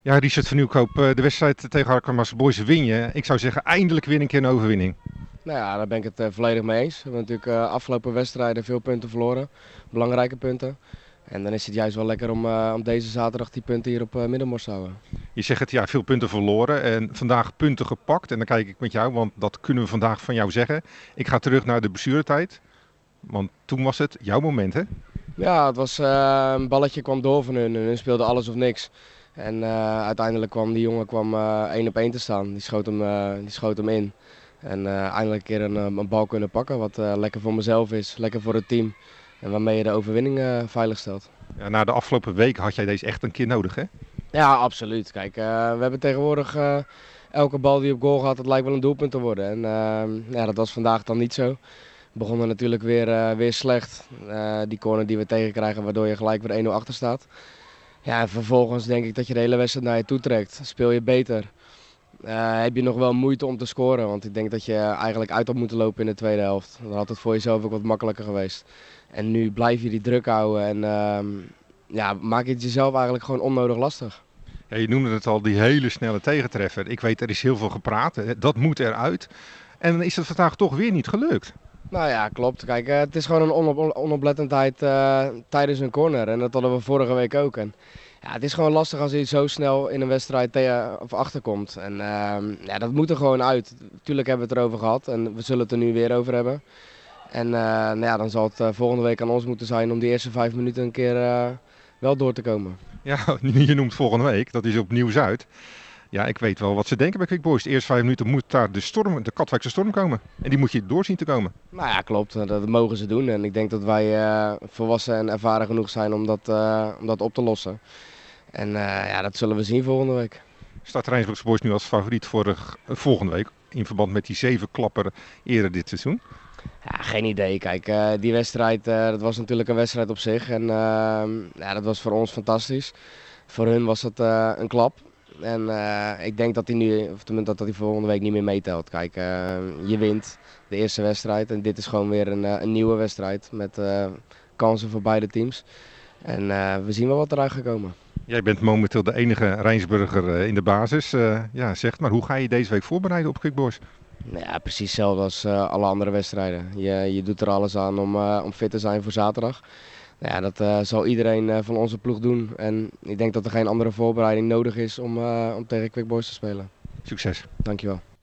Ja, Richard van Nieuwkoop, de wedstrijd tegen Harkema's Boys win je. Ik zou zeggen, eindelijk weer een keer een overwinning. Nou ja, daar ben ik het volledig mee eens. We hebben natuurlijk afgelopen wedstrijden veel punten verloren. Belangrijke punten. En dan is het juist wel lekker om deze zaterdag die punten hier op Middenmors te houden. Je zegt het, ja, veel punten verloren en vandaag punten gepakt. En dan kijk ik met jou, want dat kunnen we vandaag van jou zeggen. Ik ga terug naar de blessuretijd, want toen was het jouw moment, hè? Ja, het was, een balletje kwam door van hun en hun speelde alles of niks. En uiteindelijk kwam die jongen 1 op 1 te staan. Die schoot hem in. En eindelijk een keer een bal kunnen pakken, wat lekker voor mezelf is, lekker voor het team. En waarmee je de overwinning veilig stelt. Ja, na de afgelopen week had jij deze echt een keer nodig, hè? Ja, absoluut. Kijk, we hebben tegenwoordig elke bal die op goal gaat, het lijkt wel een doelpunt te worden. En ja, dat was vandaag dan niet zo. We begonnen natuurlijk weer slecht. Die corner die we tegenkrijgen, waardoor je gelijk weer 1-0 achter staat. Ja, en vervolgens denk ik dat je de hele wedstrijd naar je toe trekt. Speel je beter. Heb je nog wel moeite om te scoren. Want ik denk dat je eigenlijk uit had moeten lopen in de tweede helft. Dan had het voor jezelf ook wat makkelijker geweest. En nu blijf je die druk houden en ja, maak je het jezelf eigenlijk gewoon onnodig lastig. Ja, je noemde het al, die hele snelle tegentreffer. Ik weet, er is heel veel gepraat, hè? Dat moet eruit. En dan is het vandaag toch weer niet gelukt. Nou ja, klopt. Kijk, het is gewoon een onoplettendheid tijdens een corner. En dat hadden we vorige week ook. En, ja, het is gewoon lastig als je zo snel in een wedstrijd of achterkomt. En ja, dat moet er gewoon uit. Tuurlijk hebben we het erover gehad en we zullen het er nu weer over hebben. En nou ja, dan zal het volgende week aan ons moeten zijn om die eerste 5 minuten een keer wel door te komen. Ja, je noemt volgende week, dat is op Nieuw-Zuid. Ja, ik weet wel wat ze denken bij Quick Boys. De eerste 5 minuten moet daar de Katwijkse storm komen. En die moet je doorzien te komen. Nou ja, klopt. Dat mogen ze doen. En ik denk dat wij volwassen en ervaren genoeg zijn om dat op te lossen. En ja, dat zullen we zien volgende week. Staat Rijnsburgse Boys nu als favoriet voor volgende week? In verband met die 7 klapper eerder dit seizoen? Ja, geen idee. Kijk, die wedstrijd, dat was natuurlijk een wedstrijd op zich. En ja, dat was voor ons fantastisch. Voor hun was het een klap. En ik denk dat hij nu, of tenminste dat hij volgende week niet meer meetelt. Kijk, je wint de eerste wedstrijd. En dit is gewoon weer een nieuwe wedstrijd met kansen voor beide teams. En we zien wel wat eruit gaat komen. Jij bent momenteel de enige Rijnsburger in de basis. Ja, zeg maar, hoe ga je deze week voorbereiden op Quick Boys? Nou ja, precies hetzelfde als alle andere wedstrijden. Je doet er alles aan om fit te zijn voor zaterdag. Nou ja, dat zal iedereen van onze ploeg doen. En ik denk dat er geen andere voorbereiding nodig is om tegen Quick Boys te spelen. Succes! Dankjewel.